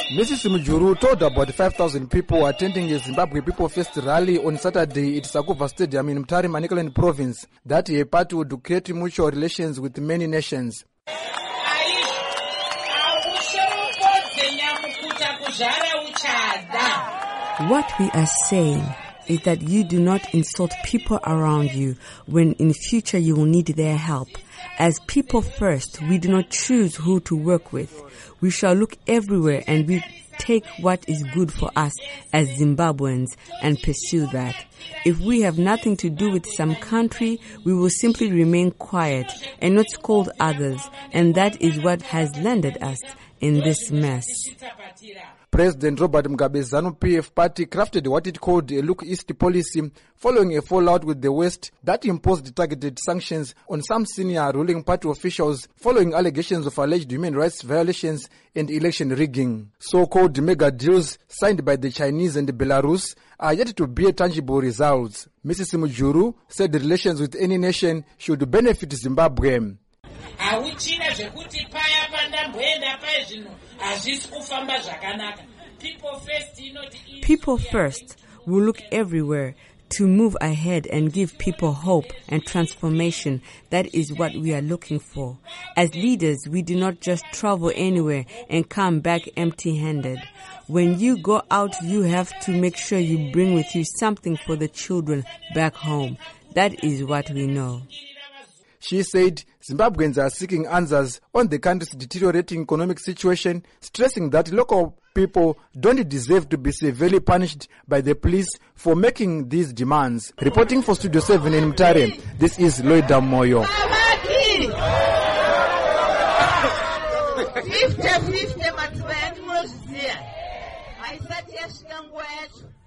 Mrs. Mujuru told about 5,000 people attending a Zimbabwe People First rally on Saturday at Sakuva Stadium in Mutare Manicaland province that a party would create mutual relations with many nations. What we are saying is that you do not insult people around you when in future you will need their help. As people first, we do not choose who to work with. We shall look everywhere and we take what is good for us as Zimbabweans and pursue that. If we have nothing to do with some country, we will simply remain quiet and not scold others, and that is what has landed us in this mess. President Robert Mugabe's ZANU-PF party crafted what it called a Look East policy following a fallout with the West that imposed targeted sanctions on some senior ruling party officials following allegations of alleged human rights violations and election rigging. So-called mega deals signed by the Chinese and Belarus are yet to bear tangible results. Mrs. Mujuru said relations with any nation should benefit Zimbabwe. People first will look everywhere to move ahead and give people hope and transformation. That is what we are looking for. As leaders, we do not just travel anywhere and come back empty-handed. When you go out, you have to make sure you bring with you something for the children back home. That is what we know. She said Zimbabweans are seeking answers on the country's deteriorating economic situation, stressing that local people don't deserve to be severely punished by the police for making these demands. Reporting for Studio 7 in Mutare, this is Loida Moyo. 50